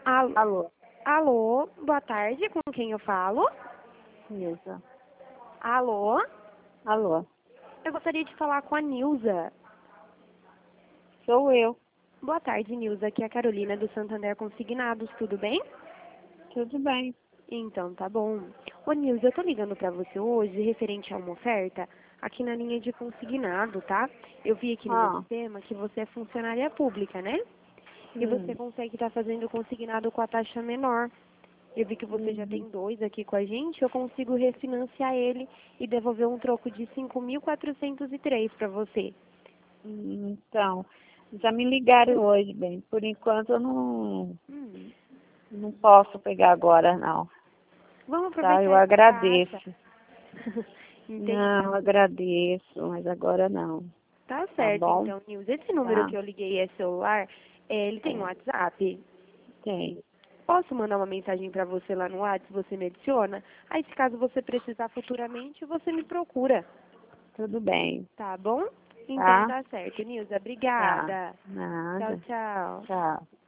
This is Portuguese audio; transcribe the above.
Alô, Alô, alô, boa tarde, com quem eu falo? Nilza. Alô, Alô, eu gostaria de falar com a Nilza. sou eu. Boa tarde, Nilza, aqui é a Carolina do Santander Consignados, tudo bem? Tudo bem? Então, tá bom. Ô, Nilza, eu tô ligando pra você hoje referente a uma oferta aqui na linha de consignado, tá? Eu vi aqui no meu Ah, sistema que você é funcionária pública, né? E você hum, consegue estar fazendo consignado com a taxa menor. Eu vi que você já uhum. tem 2 aqui com a gente, eu consigo refinanciar ele e devolver um troco de 5.403 para você. Então, já me ligaram hoje, bem. Por enquanto eu Hum, não posso pegar agora, não. Vamos Tá? aproveitar Eu essa taxa. agradeço. Entendi. Não, agradeço, mas agora não. Tá Tá certo, bom? então, Nilza. Esse número Tá? que eu liguei é celular, ele tem WhatsApp. Tem. Posso mandar uma mensagem para você lá no WhatsApp, você me adiciona? Aí, se caso você precisar futuramente, você me procura, Tudo bem. tá bom? Então Tá? tá certo, Nilza. Tá. Obrigada. Tchau, Nada. tchau. Tchau.